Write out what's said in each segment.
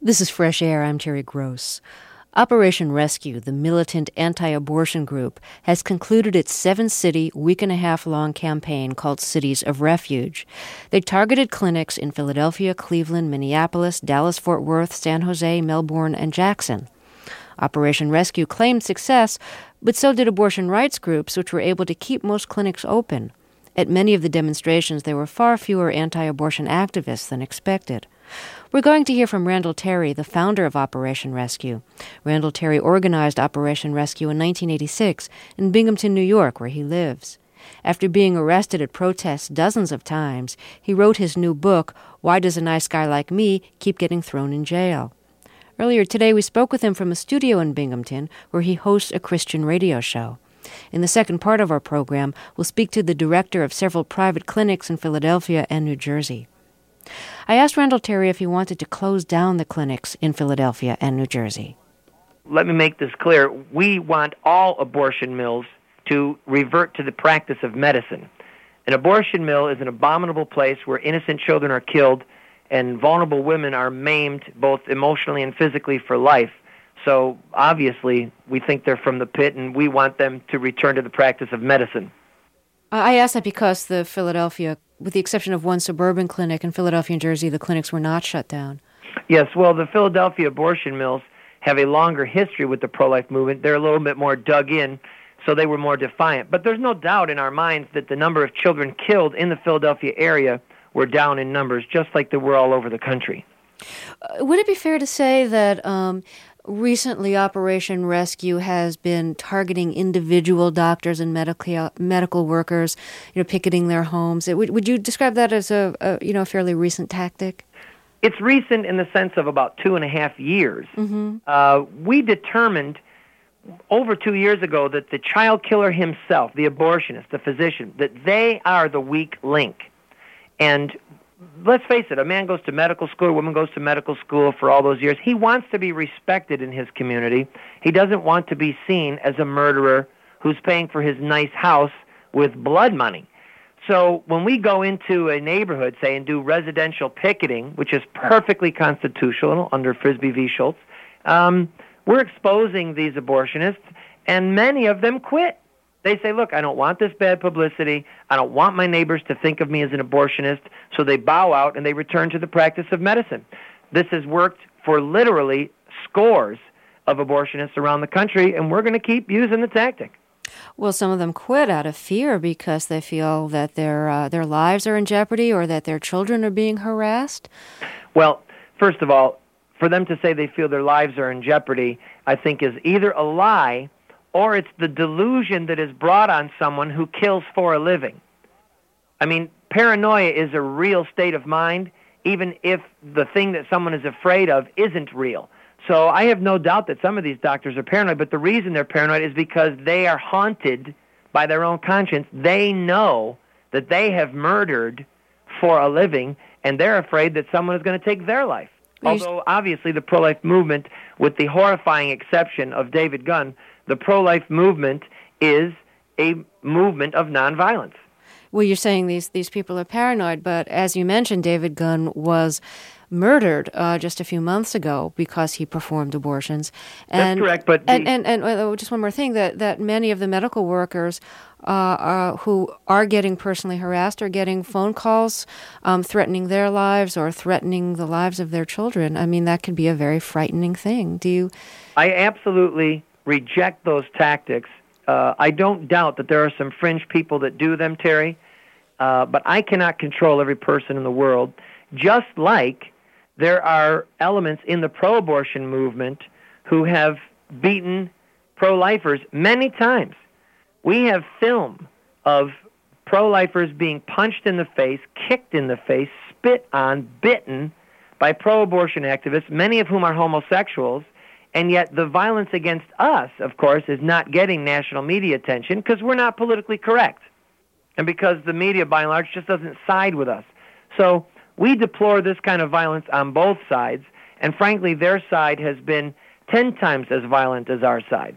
This is Fresh Air. I'm Terry Gross. Operation Rescue, the militant anti-abortion group, has concluded its 7-city, week-and-a-half-long campaign called Cities of Refuge. They targeted clinics in Philadelphia, Cleveland, Minneapolis, Dallas-Fort Worth, San Jose, Melbourne, and Jackson. Operation Rescue claimed success, but so did abortion rights groups, which were able to keep most clinics open. At many of the demonstrations, there were far fewer anti-abortion activists than expected. We're going to hear from Randall Terry, the founder of Operation Rescue. Randall Terry organized Operation Rescue in 1986 in Binghamton, New York, where he lives. After being arrested at protests dozens of times, he wrote his new book, Why Does a Nice Guy Like Me Keep Getting Thrown in Jail? Earlier today, we spoke with him from a studio in Binghamton, where he hosts a Christian radio show. In the second part of our program, we'll speak to the director of several private clinics in Philadelphia and New Jersey. I asked Randall Terry if he wanted to close down the clinics in Philadelphia and New Jersey. Let me make this clear. We want all abortion mills to revert to the practice of medicine. An abortion mill is an abominable place where innocent children are killed and vulnerable women are maimed both emotionally and physically for life. So obviously, we think they're from the pit, and we want them to return to the practice of medicine. I asked that because the Philadelphia, with the exception of one suburban clinic in Philadelphia and Jersey, the clinics were not shut down. Yes, well, the Philadelphia abortion mills have a longer history with the pro-life movement. They're a little bit more dug in, so they were more defiant. But there's no doubt in our minds that the number of children killed in the Philadelphia area were down in numbers, just like they were all over the country. Would it be fair to say that recently Operation Rescue has been targeting individual doctors and medical workers, picketing their homes? Would you describe that as a fairly recent tactic? It's recent in the sense of about 2.5 years. Mm-hmm. We determined over 2 years ago that the child killer himself, the abortionist, the physician, that they are the weak link. And let's face it, a man goes to medical school, a woman goes to medical school for all those years. He wants to be respected in his community. He doesn't want to be seen as a murderer who's paying for his nice house with blood money. So when we go into a neighborhood, say, and do residential picketing, which is perfectly constitutional under Frisbee v. Schultz, we're exposing these abortionists, and many of them quit. They say, look, I don't want this bad publicity. I don't want my neighbors to think of me as an abortionist. So they bow out and they return to the practice of medicine. This has worked for literally scores of abortionists around the country, and we're going to keep using the tactic. Well, some of them quit out of fear because they feel that their lives are in jeopardy or that their children are being harassed. Well, first of all, for them to say they feel their lives are in jeopardy, I think is either a lie or it's the delusion that is brought on someone who kills for a living. I mean, paranoia is a real state of mind, even if the thing that someone is afraid of isn't real. So I have no doubt that some of these doctors are paranoid, but the reason they're paranoid is because they are haunted by their own conscience. They know that they have murdered for a living, and they're afraid that someone is going to take their life. Although, obviously, the pro-life movement, with the horrifying exception of David Gunn, the pro-life movement is a movement of nonviolence. Well, you're saying these people are paranoid, but as you mentioned, David Gunn was murdered just a few months ago because he performed abortions. That's correct, but and just one more thing, that many of the medical workers who are getting personally harassed are getting phone calls threatening their lives or threatening the lives of their children. I mean, that can be a very frightening thing. I absolutely reject those tactics. I don't doubt that there are some fringe people that do them, Terry, but I cannot control every person in the world, just like there are elements in the pro-abortion movement who have beaten pro-lifers many times. We have film of pro-lifers being punched in the face, kicked in the face, spit on, bitten by pro-abortion activists, many of whom are homosexuals, and yet the violence against us, of course, is not getting national media attention because we're not politically correct and because the media, by and large, just doesn't side with us. So we deplore this kind of violence on both sides, and frankly, their side has been 10 times as violent as our side.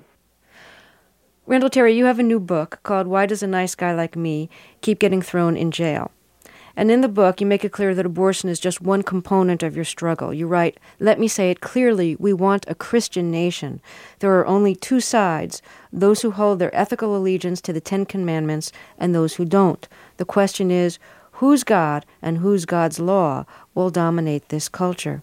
Randall Terry, you have a new book called Why Does a Nice Guy Like Me Keep Getting Thrown in Jail? And in the book, you make it clear that abortion is just one component of your struggle. You write, "Let me say it clearly, we want a Christian nation. There are only two sides, those who hold their ethical allegiance to the Ten Commandments and those who don't. The question is, whose God and whose God's law will dominate this culture?"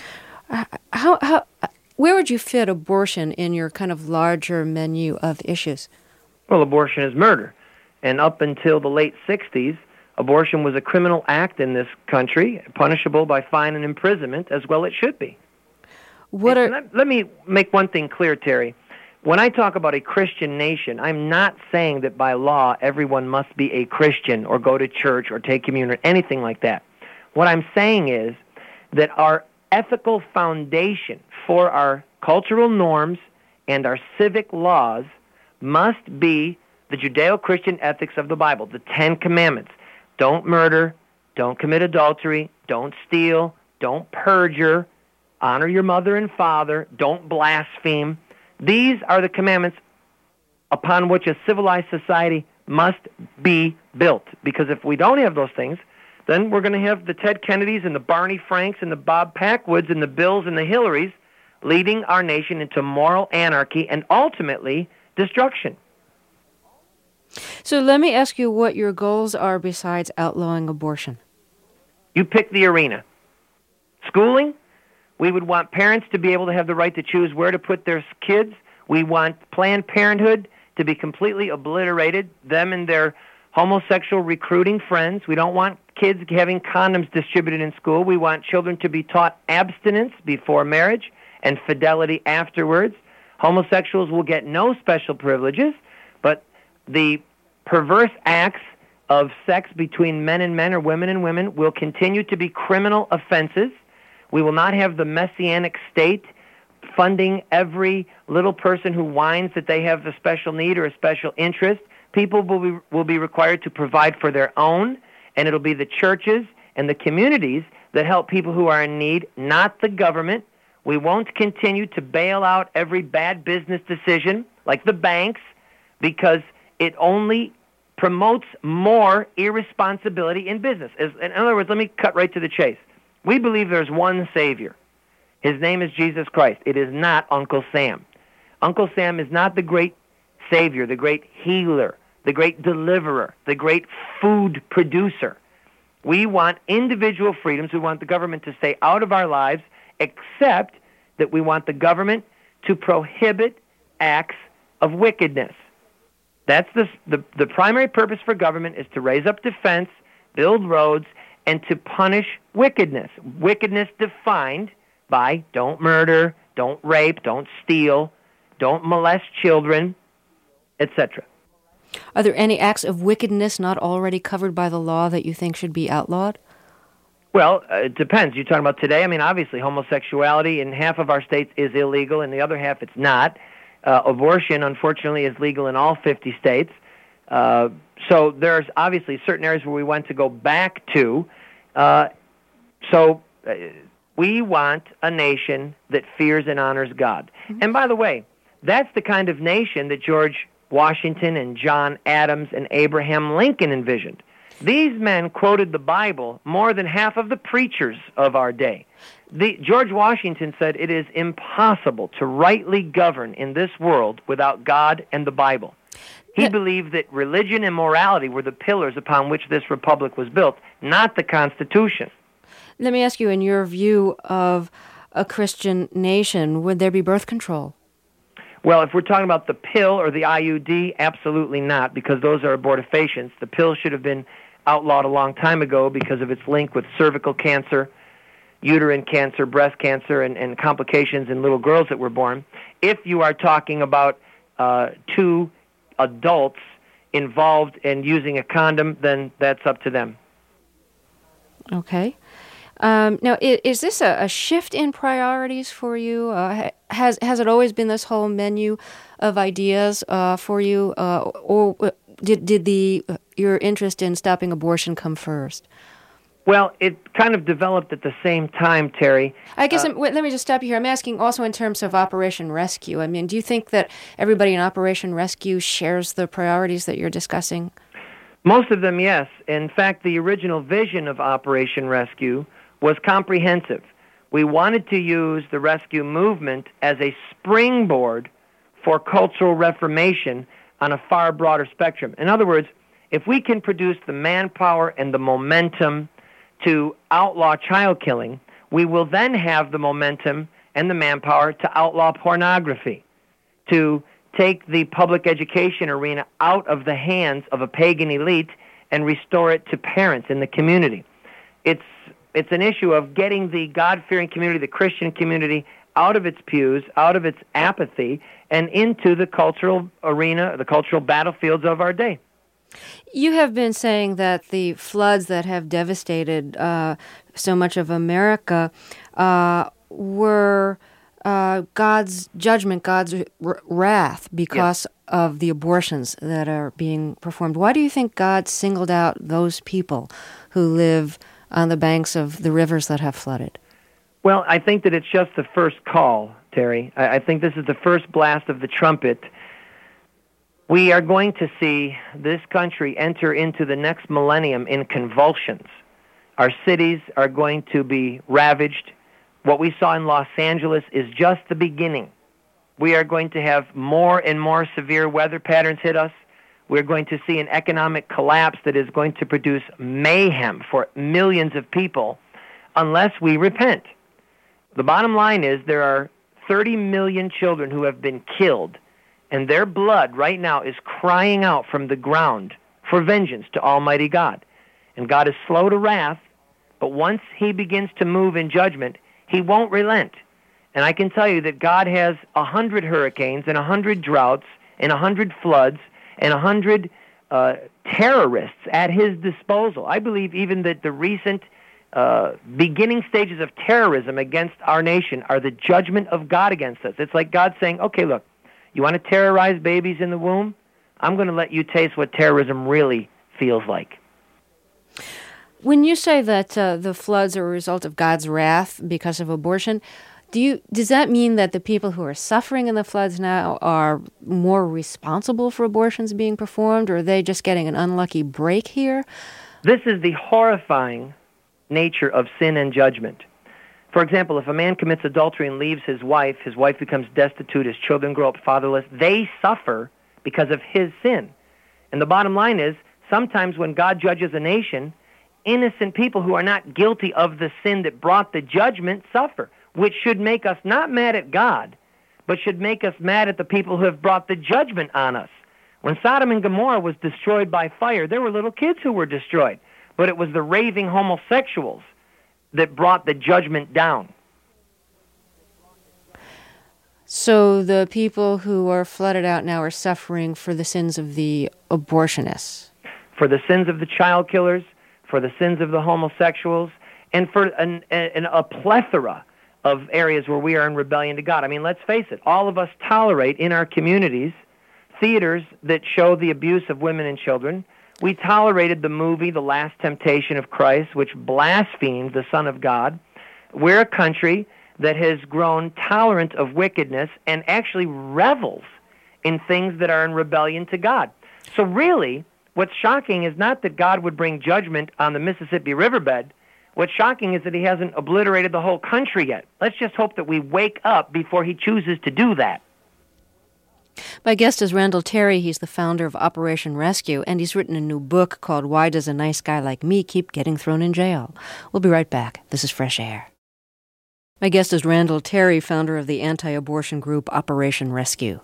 Where would you fit abortion in your kind of larger menu of issues? Well, abortion is murder. And up until the late 60s, abortion was a criminal act in this country, punishable by fine and imprisonment, as well it should be. Let me make one thing clear, Terry. When I talk about a Christian nation, I'm not saying that by law everyone must be a Christian or go to church or take communion or anything like that. What I'm saying is that our ethical foundation for our cultural norms and our civic laws must be the Judeo-Christian ethics of the Bible, the Ten Commandments. Don't murder, don't commit adultery, don't steal, don't perjure, honor your mother and father, don't blaspheme. These are the commandments upon which a civilized society must be built. Because if we don't have those things, then we're going to have the Ted Kennedys and the Barney Franks and the Bob Packwoods and the Bills and the Hillarys leading our nation into moral anarchy and ultimately destruction. So let me ask you what your goals are besides outlawing abortion. You pick the arena. Schooling, we would want parents to be able to have the right to choose where to put their kids. We want Planned Parenthood to be completely obliterated, them and their homosexual recruiting friends. We don't want kids having condoms distributed in school. We want children to be taught abstinence before marriage and fidelity afterwards. Homosexuals will get no special privileges, but the perverse acts of sex between men and men or women and women will continue to be criminal offenses. We will not have the messianic state funding every little person who whines that they have a special need or a special interest. People will be required to provide for their own, and it'll be the churches and the communities that help people who are in need, not the government. We won't continue to bail out every bad business decision like the banks because it only promotes more irresponsibility in business. In other words, let me cut right to the chase. We believe there's one Savior. His name is Jesus Christ. It is not Uncle Sam. Uncle Sam is not the great Savior, the great healer, the great deliverer, the great food producer. We want individual freedoms. We want the government to stay out of our lives, except that we want the government to prohibit acts of wickedness. That's the primary purpose for government is to raise up defense, build roads, and to punish wickedness. Wickedness defined by don't murder, don't rape, don't steal, don't molest children, etc. Are there any acts of wickedness not already covered by the law that you think should be outlawed? Well, it depends. You're talking about today. I mean, obviously, homosexuality in half of our states is illegal. In the other half, it's not. Abortion, unfortunately, is legal in all 50 states. So there's obviously certain areas where we want to go back to. We want a nation that fears and honors God. Mm-hmm. And by the way, that's the kind of nation that George Washington and John Adams and Abraham Lincoln envisioned. These men quoted the Bible more than half of the preachers of our day. George Washington said it is impossible to rightly govern in this world without God and the Bible. He believed that religion and morality were the pillars upon which this republic was built, not the Constitution. Let me ask you, in your view of a Christian nation, would there be birth control? Well, if we're talking about the pill or the IUD, absolutely not, because those are abortifacients. The pill should have been outlawed a long time ago because of its link with cervical cancer, uterine cancer, breast cancer, and complications in little girls that were born. If you are talking about two adults involved in using a condom, then that's up to them. Okay. Now, is this a shift in priorities for you? Has it always been this whole menu of ideas for you, or did your interest in stopping abortion come first? Well, it kind of developed at the same time, Terry. I guess let me just stop you here. I'm asking also in terms of Operation Rescue. I mean, do you think that everybody in Operation Rescue shares the priorities that you're discussing? Most of them, yes. In fact, the original vision of Operation Rescue was comprehensive. We wanted to use the rescue movement as a springboard for cultural reformation on a far broader spectrum. In other words, if we can produce the manpower and the momentum to outlaw child killing, we will then have the momentum and the manpower to outlaw pornography, to take the public education arena out of the hands of a pagan elite and restore it to parents in the community. It's an issue of getting the God-fearing community, the Christian community, out of its pews, out of its apathy, and into the cultural arena, the cultural battlefields of our day. You have been saying that the floods that have devastated so much of America were God's judgment, God's wrath because of the abortions that are being performed. Why do you think God singled out those people who live on the banks of the rivers that have flooded? Well, I think that it's just the first call, Terry. I think this is the first blast of the trumpet. We are going to see this country enter into the next millennium in convulsions. Our cities are going to be ravaged. What we saw in Los Angeles is just the beginning. We are going to have more and more severe weather patterns hit us. We're going to see an economic collapse that is going to produce mayhem for millions of people unless we repent. The bottom line is there are 30 million children who have been killed, and their blood right now is crying out from the ground for vengeance to Almighty God. And God is slow to wrath, but once He begins to move in judgment, He won't relent. And I can tell you that God has 100 hurricanes and 100 droughts and 100 floods and 100 terrorists at His disposal. I believe even that the recent beginning stages of terrorism against our nation are the judgment of God against us. It's like God saying, okay, look, you want to terrorize babies in the womb? I'm going to let you taste what terrorism really feels like. When you say that the floods are a result of God's wrath because of abortion, does that mean that the people who are suffering in the floods now are more responsible for abortions being performed, or are they just getting an unlucky break here? This is the horrifying nature of sin and judgment. For example, if a man commits adultery and leaves his wife becomes destitute, his children grow up fatherless, they suffer because of his sin. And the bottom line is, sometimes when God judges a nation, innocent people who are not guilty of the sin that brought the judgment suffer, which should make us not mad at God, but should make us mad at the people who have brought the judgment on us. When Sodom and Gomorrah was destroyed by fire, there were little kids who were destroyed, but it was the raving homosexuals that brought the judgment down. So the people who are flooded out now are suffering for the sins of the abortionists. For the sins of the child killers, for the sins of the homosexuals, and for a plethora of areas where we are in rebellion to God. I mean, let's face it, all of us tolerate in our communities theaters that show the abuse of women and children. We tolerated the movie The Last Temptation of Christ, which blasphemed the Son of God. We're a country that has grown tolerant of wickedness and actually revels in things that are in rebellion to God. So really, what's shocking is not that God would bring judgment on the Mississippi riverbed. What's shocking is that He hasn't obliterated the whole country yet. Let's just hope that we wake up before He chooses to do that. My guest is Randall Terry. He's the founder of Operation Rescue, and he's written a new book called Why Does a Nice Guy Like Me Keep Getting Thrown in Jail? We'll be right back. This is Fresh Air. My guest is Randall Terry, founder of the anti-abortion group Operation Rescue.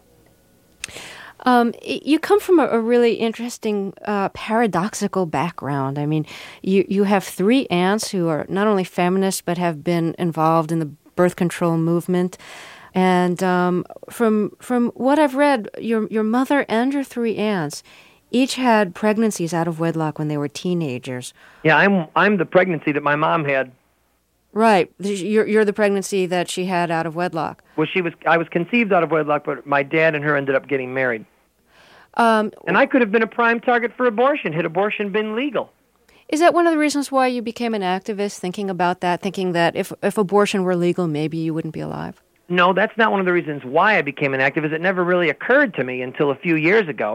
You come from a really interesting, paradoxical background. I mean, you have 3 aunts who are not only feminists but have been involved in the birth control movement. And from what I've read, your mother and your 3 aunts each had pregnancies out of wedlock when they were teenagers. Yeah, I'm the pregnancy that my mom had. Right, you're the pregnancy that she had out of wedlock. Well, I was conceived out of wedlock, but my dad and her ended up getting married. And I could have been a prime target for abortion had abortion been legal. Is that one of the reasons why you became an activist, thinking about that, thinking that if abortion were legal, maybe you wouldn't be alive? No, that's not one of the reasons why I became an activist. It never really occurred to me until a few years ago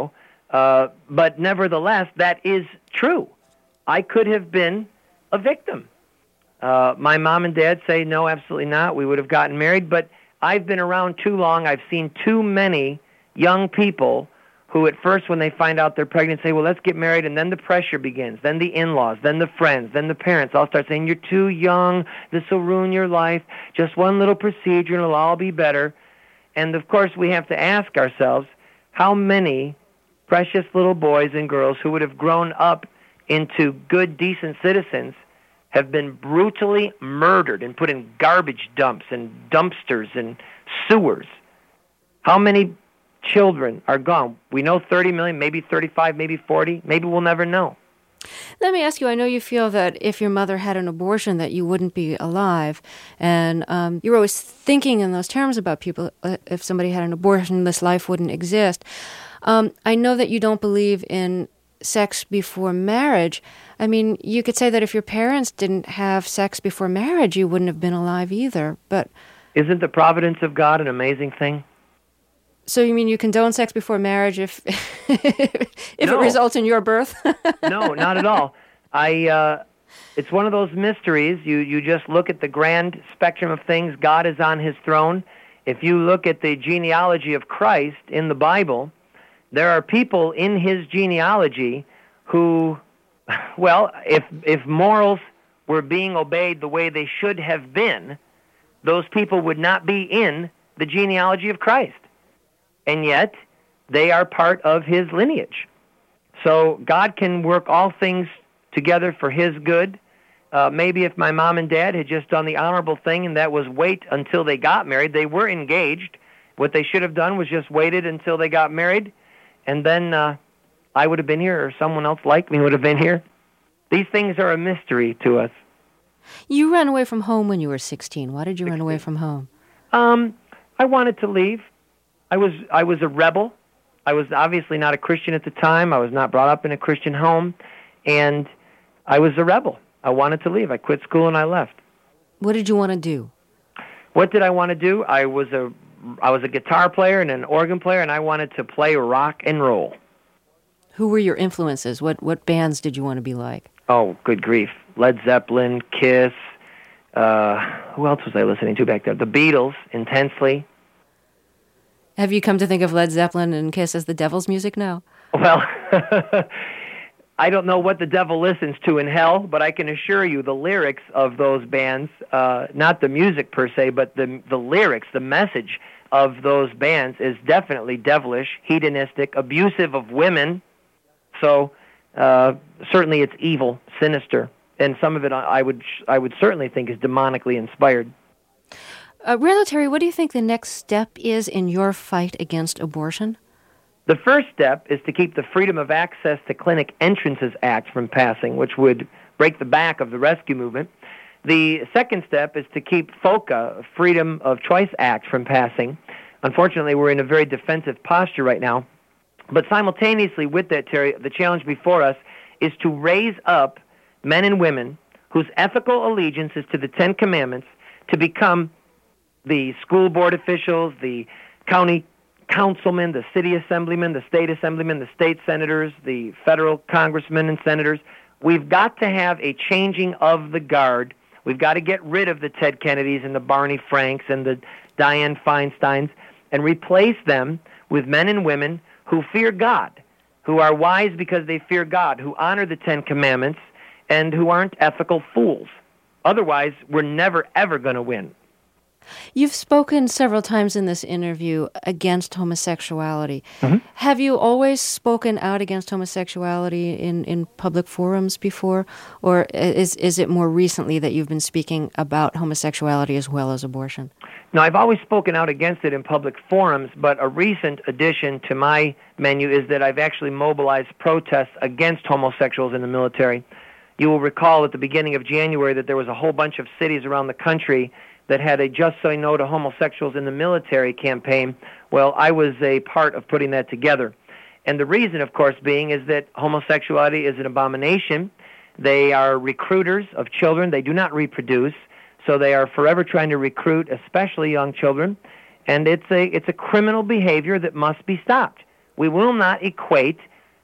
But nevertheless, that is true. I could have been a victim. My mom and dad say, no, absolutely not. We would have gotten married. But I've been around too long. I've seen too many young people who at first when they find out they're pregnant say, well, let's get married, and then the pressure begins, then the in-laws, then the friends, then the parents all start saying, you're too young, this will ruin your life, just one little procedure and it'll all be better. And of course we have to ask ourselves, how many precious little boys and girls who would have grown up into good, decent citizens have been brutally murdered and put in garbage dumps and dumpsters and sewers? How many children are gone? We know 30 million, maybe 35, maybe 40. Maybe we'll never know. Let me ask you, I know you feel that if your mother had an abortion that you wouldn't be alive, and you're always thinking in those terms about people, if somebody had an abortion, this life wouldn't exist. I know that you don't believe in sex before marriage. I mean, you could say that if your parents didn't have sex before marriage, you wouldn't have been alive either, but... Isn't the providence of God an amazing thing? So you mean you condone sex before marriage if it results in your birth? No, not at all. It's one of those mysteries. You just look at the grand spectrum of things. God is on his throne. If you look at the genealogy of Christ in the Bible, there are people in his genealogy who, well, if morals were being obeyed the way they should have been, those people would not be in the genealogy of Christ. And yet, they are part of his lineage. So God can work all things together for his good. Maybe if my mom and dad had just done the honorable thing, and that was wait until they got married. They were engaged. What they should have done was just waited until they got married, and then I would have been here, or someone else like me would have been here. These things are a mystery to us. You ran away from home when you were 16. Why did you run away from home? I wanted to leave. I was a rebel. I was obviously not a Christian at the time. I was not brought up in a Christian home, and I was a rebel. I wanted to leave. I quit school and I left. What did you want to do? What did I want to do? I was a guitar player and an organ player, and I wanted to play rock and roll. Who were your influences? What bands did you want to be like? Oh, good grief. Led Zeppelin, Kiss. Who else was I listening to back there? The Beatles, intensely. Have you come to think of Led Zeppelin and Kiss as the devil's music now? Well, I don't know what the devil listens to in hell, but I can assure you the lyrics of those bands, not the music per se, but the lyrics, the message of those bands is definitely devilish, hedonistic, abusive of women. So certainly it's evil, sinister, and some of it I would certainly think is demonically inspired. Randall Terry, what do you think the next step is in your fight against abortion? The first step is to keep the Freedom of Access to Clinic Entrances Act from passing, which would break the back of the rescue movement. The second step is to keep FOCA, Freedom of Choice Act, from passing. Unfortunately, we're in a very defensive posture right now. But simultaneously with that, Terry, the challenge before us is to raise up men and women whose ethical allegiance is to the Ten Commandments to become the school board officials, the county councilmen, the city assemblymen, the state assemblymen, the state senators, the federal congressmen and senators. We've got to have a changing of the guard. We've got to get rid of the Ted Kennedys and the Barney Franks and the Dianne Feinsteins and replace them with men and women who fear God, who are wise because they fear God, who honor the Ten Commandments, and who aren't ethical fools. Otherwise, we're never, ever going to win. You've spoken several times in this interview against homosexuality. Mm-hmm. Have you always spoken out against homosexuality in public forums before? Or is it more recently that you've been speaking about homosexuality as well as abortion? No, I've always spoken out against it in public forums, but a recent addition to my menu is that I've actually mobilized protests against homosexuals in the military. You will recall at the beginning of January that there was a whole bunch of cities around the country that had a Just Say No to Homosexuals in the Military campaign. Well, I was a part of putting that together. And the reason, of course, being is that homosexuality is an abomination. They are recruiters of children. They do not reproduce, so they are forever trying to recruit, especially young children. And it's a criminal behavior that must be stopped. We will not equate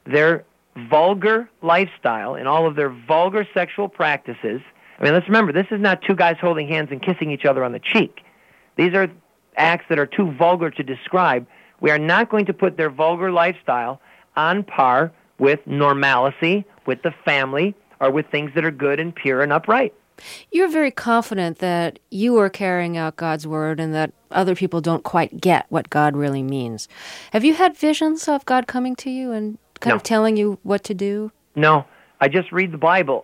their vulgar lifestyle and all of their vulgar sexual practices. I mean, let's remember, this is not two guys holding hands and kissing each other on the cheek. These are acts that are too vulgar to describe. We are not going to put their vulgar lifestyle on par with normalcy, with the family, or with things that are good and pure and upright. You're very confident that you are carrying out God's word and that other people don't quite get what God really means. Have you had visions of God coming to you and kind of telling you what to do? No, I just read the Bible.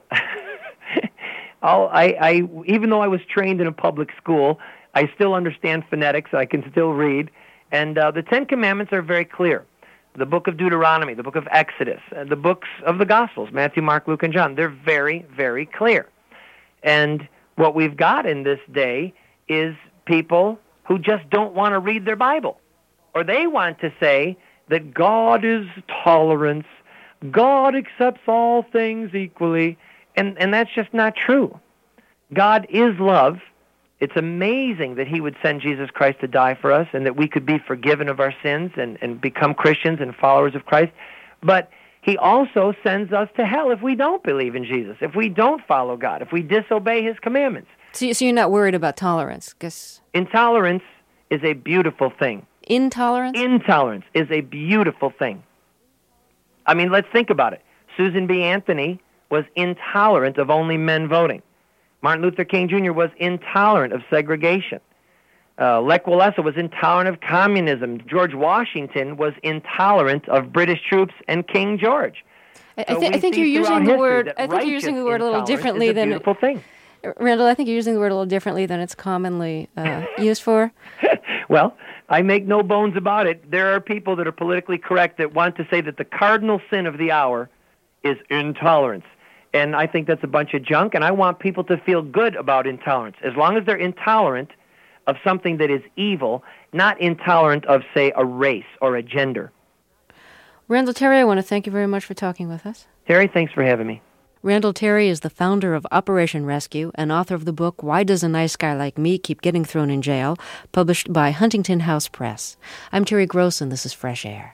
Even though I was trained in a public school, I still understand phonetics. I can still read. And the Ten Commandments are very clear. The book of Deuteronomy, the book of Exodus, the books of the Gospels, Matthew, Mark, Luke, and John, they're very, very clear. And what we've got in this day is people who just don't want to read their Bible. Or they want to say that God is tolerance, God accepts all things equally, and that's just not true. God is love. It's amazing that he would send Jesus Christ to die for us and that we could be forgiven of our sins and become Christians and followers of Christ. But he also sends us to hell if we don't believe in Jesus, if we don't follow God, if we disobey his commandments. So you're not worried about tolerance? Intolerance is a beautiful thing. Intolerance? Intolerance is a beautiful thing. I mean, let's think about it. Susan B. Anthony was intolerant of only men voting. Martin Luther King Jr. was intolerant of segregation. Lech Walesa was intolerant of communism. George Washington was intolerant of British troops and King George. I think you're using the word. I think you're using the word a little differently than. Beautiful thing. Randall, I think you're using the word a little differently than it's commonly used for. Well, I make no bones about it. There are people that are politically correct that want to say that the cardinal sin of the hour is intolerance. And I think that's a bunch of junk, and I want people to feel good about intolerance. As long as they're intolerant of something that is evil, not intolerant of, say, a race or a gender. Randall Terry, I want to thank you very much for talking with us. Terry, thanks for having me. Randall Terry is the founder of Operation Rescue and author of the book Why Does a Nice Guy Like Me Keep Getting Thrown in Jail, published by Huntington House Press. I'm Terry Gross, and this is Fresh Air.